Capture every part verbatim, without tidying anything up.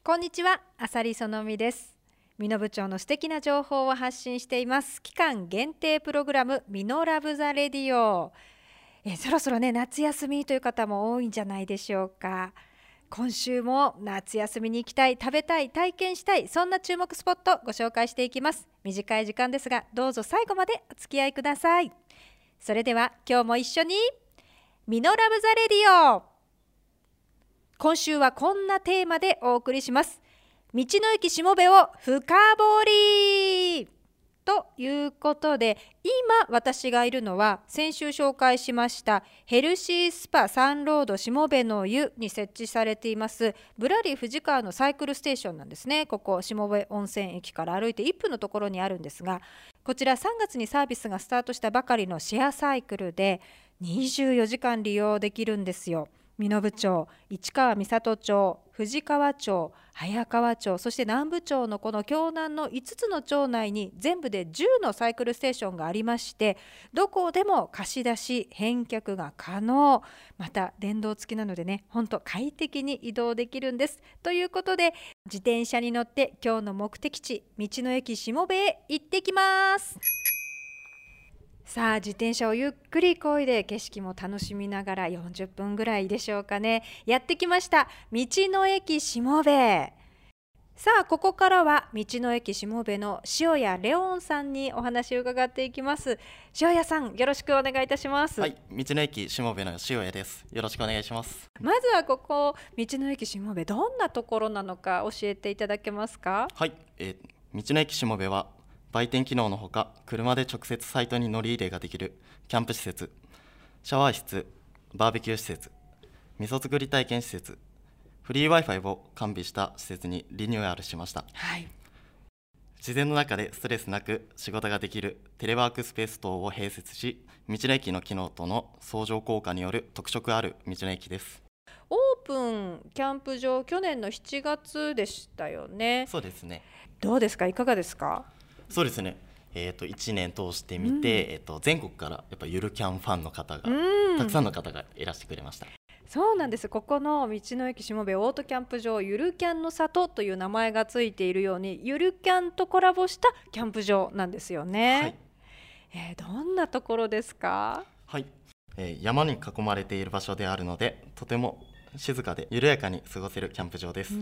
こんにちは、あさりそのみです。美濃部町の素敵な情報を発信しています期間限定プログラム美濃ラブザレディオ。えそろそろね夏休みという方も多いんじゃないでしょうか。今週も夏休みに行きたい、食べたい、体験したい、そんな注目スポットご紹介していきます。短い時間ですがどうぞ最後までお付き合いください。それでは今日も一緒に美濃ラブザレディオ。今週はこんなテーマでお送りします。道の駅しもべを深掘りということで、今私がいるのは先週紹介しましたヘルシースパサンロードしもべの湯に設置されていますぶらり富士川のサイクルステーションなんですね。ここしもべ温泉駅から歩いていっぷんのところにあるんですが、こちらさんがつにサービスがスタートしたばかりのシェアサイクルでにじゅうよじかん利用できるんですよ。美濃部町、市川三郷町、富士川町、早川町、そして南部町のこの京南のいつつの町内に全部でじゅうのサイクルステーションがありまして、どこでも貸し出し返却が可能、また電動付きなのでね、本当快適に移動できるんです。ということで自転車に乗って今日の目的地道の駅しもべへ行ってきます。さあ自転車をゆっくり漕いで景色も楽しみながらよんじゅっぷんぐらいでしょうかね、やってきました道の駅しもべ。さあここからは道の駅しもべの塩谷レオンさんにお話を伺っていきます。塩谷さん、よろしくお願いいたします。 はい、道の駅しもべの塩谷です。よろしくお願いします。 まずはここ道の駅しもべ、どんなところなのか教えていただけますか。 はい、えー、道の駅しもべは売店機能のほか、車で直接サイトに乗り入れができるキャンプ施設、シャワー室、バーベキュー施設、味噌作り体験施設、フリー Wi-Fi を完備した施設にリニューアルしました。 はい、 自然の中でストレスなく仕事ができるテレワークスペース等を併設し、道の駅の機能との相乗効果による特色ある道の駅です。 オープンキャンプ場去年のしちがつでしたよね。 そうですね。 どうですか、いかがですか。 そうですね、えー、といちねん通してみて、うん、えー、と全国からやっぱゆるキャンファンの方が、うん、たくさんの方がいらしてくれました。 そうなんです。ここの道の駅しもべオートキャンプ場、ゆるキャンの里という名前がついているように、ゆるキャンとコラボしたキャンプ場なんですよね。はい、えー、どんなところですか。 はい、えー、山に囲まれている場所であるので、とても静かで緩やかに過ごせるキャンプ場です。うん、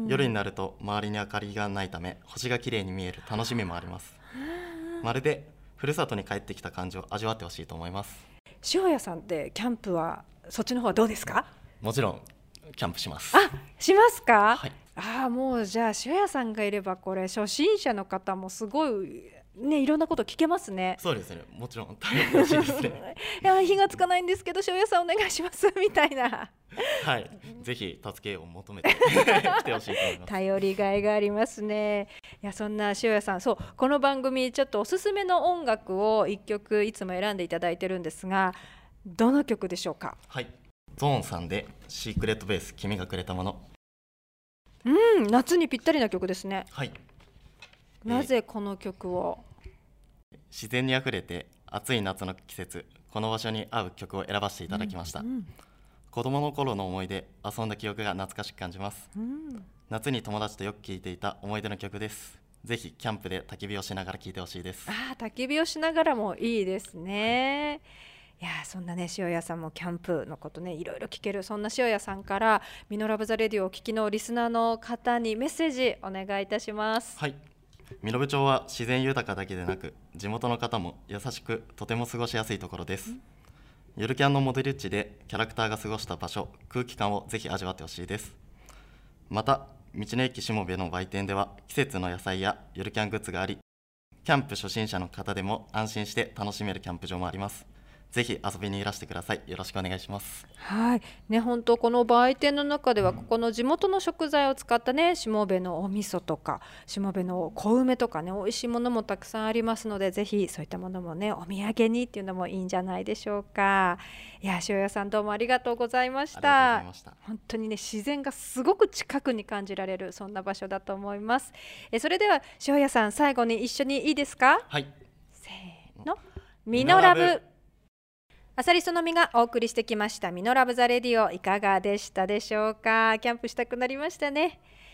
夜になると周りに明かりがないため星がきれいに見える楽しみもあります。まるでふるさとに帰ってきた感じを味わってほしいと思います。 塩谷さんってキャンプはそっちの方はどうですか。 もちろんキャンプします。 あ、しますか。 はい、 あ、もうじゃあ塩谷さんがいればこれ初心者の方もすごいね、いろんなこと聞けますね。 そうですね、もちろん頼ってほしいですね。 いや、火がつかないんですけど塩谷さんお願いしますみたいな。 はい、ぜひ助けを求めて来てほしいと思います。 頼りがいがありますね。いや、そんな塩谷さん、そうこの番組ちょっとおすすめの音楽をいっきょくいつも選んでいただいてるんですが、どの曲でしょうか。 はい、ゾーンさんでシークレットベース君がくれたもの。 うん、夏にぴったりな曲ですね。 はい、 なぜこの曲を。 えー、自然にあふれて暑い夏の季節、この場所に合う曲を選ばせていただきました。うんうん、子供の頃の思い出、遊んだ記憶が懐かしく感じます。うん、夏に友達とよく聴いていた思い出の曲です。ぜひキャンプで焚き火をしながら聴いてほしいです。 あ、焚き火をしながらもいいですね。はい、いや、そんなね塩谷さんもキャンプのことねいろいろ聞ける、そんな塩谷さんから美濃ラブザレディオをお聞きのリスナーの方にメッセージお願いいたします。 はい、美濃部町は自然豊かだけでなく地元の方も優しくとても過ごしやすいところです。ゆるキャンのモデル地でキャラクターが過ごした場所、空気感をぜひ味わってほしいです。また道の駅しもべの売店では季節の野菜やゆるキャングッズがあり、キャンプ初心者の方でも安心して楽しめるキャンプ場もあります。ぜひ遊びにいらしてください。よろしくお願いします。 はいね、本当この売店の中ではここの地元の食材を使ったねしもべのお味噌とかしもべの小梅とかね、美味しいものもたくさんありますので、ぜひそういったものもねお土産にっていうのもいいんじゃないでしょうか。いや、塩谷さんどうもありがとうございました。 ありがとうございました。 本当にね自然がすごく近くに感じられる、そんな場所だと思います。えそれでは塩谷さん、最後に一緒にいいですか。 はい、 せーの、美濃ラブ。あさりそのみがお送りしてきました美濃ラブザレディオ、いかがでしたでしょうか。キャンプしたくなりましたね。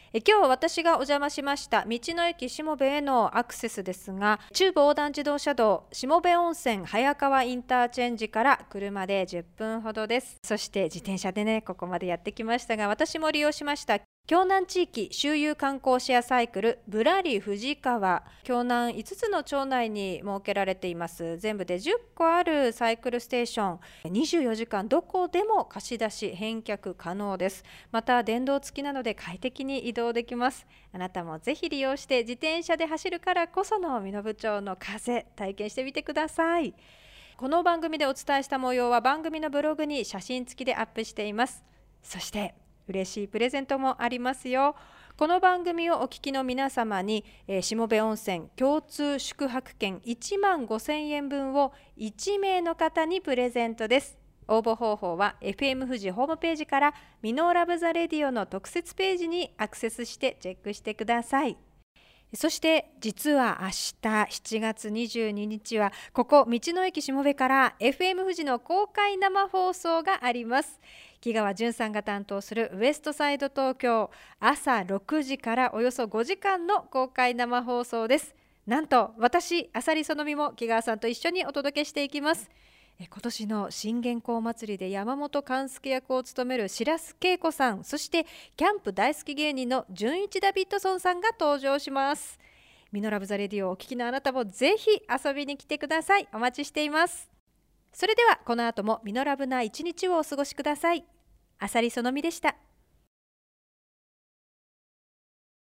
え今日私がお邪魔しました道の駅しもべへのアクセスですが、中部横断自動車道しもべ温泉早川インターチェンジから車でじゅっぷんほどです。そして自転車でねここまでやってきましたが、私も利用しました京南地域周遊観光シェアサイクルぶらり富士川。京南いつつの町内に設けられています。全部でじゅっこあるサイクルステーション、にじゅうよじかんどこでも貸し出し返却可能です。また電動付きなので快適に移動できます。あなたもぜひ利用して自転車で走るからこその身延町の風体験してみてください。この番組でお伝えした模様は番組のブログに写真付きでアップしています。そして嬉しいプレゼントもありますよ。この番組をお聞きの皆様に、えー、しもべ温泉共通宿泊券いちまんごせんえん分をいちめいの方にプレゼントです。応募方法は エフエム 富士ホームページからミノラブザレディオの特設ページにアクセスしてチェックしてください。そして実は明日しちがつにじゅうににちはここ道の駅しもべから エフエム 富士の公開生放送があります。木川淳さんが担当するウエストサイド東京、朝ろくじからおよそごじかんの公開生放送です。なんと私浅利園美も木川さんと一緒にお届けしていきます。今年の信玄公祭りで山本勘助役を務める白洲恵子さん、そしてキャンプ大好き芸人の純一ダビッドソンさんが登場します。ミノラブザレディオをお聞きのあなたもぜひ遊びに来てください。お待ちしています。それではこの後もミノラブな一日をお過ごしください。浅利園美でした。